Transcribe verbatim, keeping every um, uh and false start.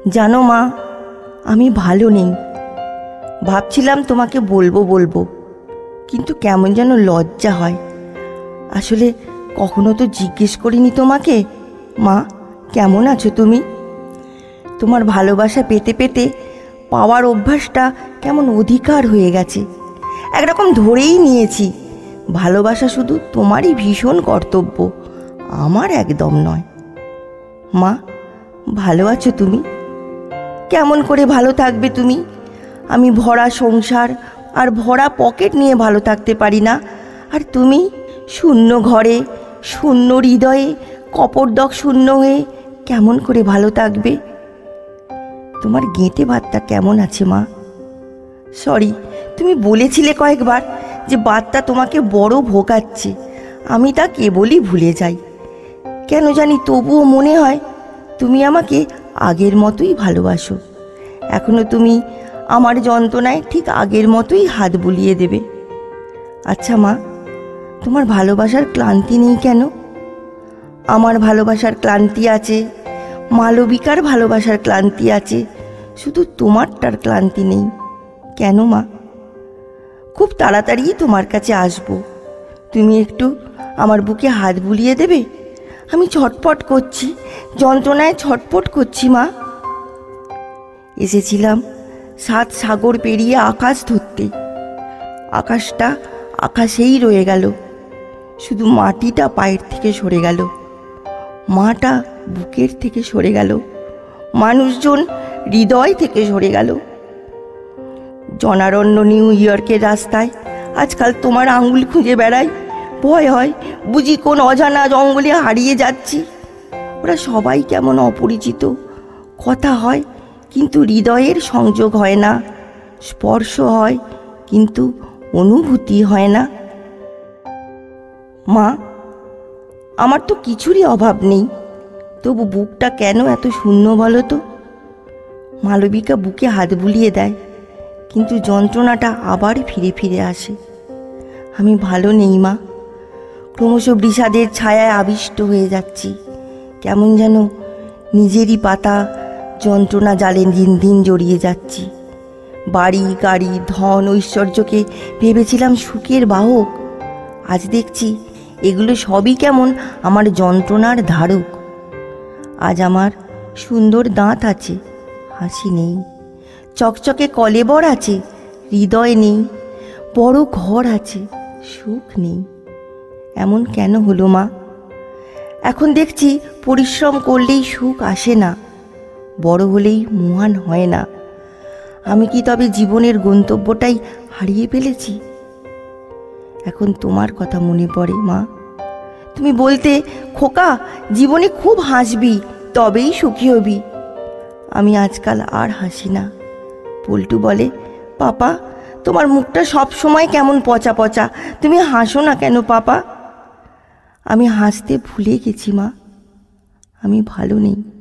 জানো মা, আমি ভালো নেই। ভাবছিলাম তোমাকে বলবো বলবো, কিন্তু কেমন যেন লজ্জা হয়। আসলে কখনো তো জিজ্ঞেস করিনি তোমাকে, মা কেমন আছো তুমি। তোমার ভালোবাসা পেতে পেতে পাওয়ার অভ্যাসটা কেমন অধিকার হয়ে গেছে। একরকম ধরেই নিয়েছি ভালোবাসা শুধু তোমারই ভীষণ কর্তব্য, আমার একদম নয়। মা ভালো আছো তুমি? কেমন করে ভালো থাকবে তুমি? আমি ভরা সংসার আর ভরা পকেট নিয়ে ভালো থাকতে পারি না, আর তুমি শূন্য ঘরে শূন্য হৃদয়ে কপরদক শূন্য হয়ে কেমন করে ভালো থাকবে? তোমার গেঁটে ভাতটা কেমন আছে মা? সরি, তুমি বলেছিলে কয়েকবার যে বাতটা তোমাকে বড় ভোগাচ্ছে। আমি তা কেবলই ভুলে যাই। কেন জানি তবুও মনে হয় তুমি আমাকে আগের মতোই ভালোবাসো। এখনো তুমি আমার যন্ত্রণায় ঠিক আগের মতোই হাত বুলিয়ে দেবে। আচ্ছা মা, তোমার ভালোবাসার ক্লান্তি নেই কেন? আমার ভালোবাসার ক্লান্তি আছে, মালবিকার ভালোবাসার ক্লান্তি আছে, শুধু তোমারটার ক্লান্তি নেই কেন মা? খুব তাড়াতাড়ি তোমার কাছে আসবো। তুমি একটু আমার বুকে হাত বুলিয়ে দেবে? আমি ছটফট করছি, যন্ত্রণায় ছটফট করছি মা। এসেছিলাম সাত সাগর পেরিয়ে আকাশ ধরতে। আকাশটা আকাশেই রয়ে গেল, শুধু মাটিটা পায়ের থেকে সরে গেল, মাটা বুকের থেকে সরে গেল, মানুষজন হৃদয় থেকে সরে গেল। জনারণ্য নিউ ইয়র্কের রাস্তায় আজকাল তোমার আঙুল খুঁজে বেড়াই। ভয় হয় বুঝি কোন অজানা জঙ্গলে হারিয়ে যাচ্ছি। ওরা সবাই কেমন অপরিচিত, কথা হয় কিন্তু হৃদয়ের সংযোগ হয় না, স্পর্শ হয় কিন্তু অনুভূতি হয় না। মা, আমার তো কিছুরই অভাব নেই, তবু বুকটা কেন এত শূন্য বলো তো? মালবিকা বুকে হাত বুলিয়ে দেয়, কিন্তু যন্ত্রণাটা আবার ফিরে ফিরে আসে। আমি ভালো নেই মা, ক্রমশ বিষাদের ছায়ায় আবিষ্ট হয়ে যাচ্ছি। কেমন যেন নিজেরই পাতা যন্ত্রণা জালে দিন দিন জড়িয়ে যাচ্ছি। বাড়ি গাড়ি ধন ঐশ্বর্যকে ভেবেছিলাম সুখের বাহক, আজ দেখছি এগুলো সবই কেমন আমার যন্ত্রণার ধারক। আজ আমার সুন্দর দাঁত আছে, হাসি নেই, চকচকে কলেবর আছে, হৃদয় নেই, বড় ঘর আছে, সুখ নেই। এমন কেন হলো মা? এখন দেখছি পরিশ্রম করলেই সুখ আসে না, বড় হলেই মহান হয় না। আমি কি তবে জীবনের গন্তব্যটাই হারিয়ে ফেলেছি? এখন তোমার কথা মনে পড়ে মা। তুমি বলতে, খোকা জীবনে খুব হাসবি, তবেই সুখী হবি। আমি আজকাল আর হাসি না। পল্টু বলে, পাপা তোমার মুখটা সব সময় কেমন পচা পচা, তুমি হাসো না কেন পাপা? আমি হাসতে ভুলে গেছি মা, আমি ভালো নেই।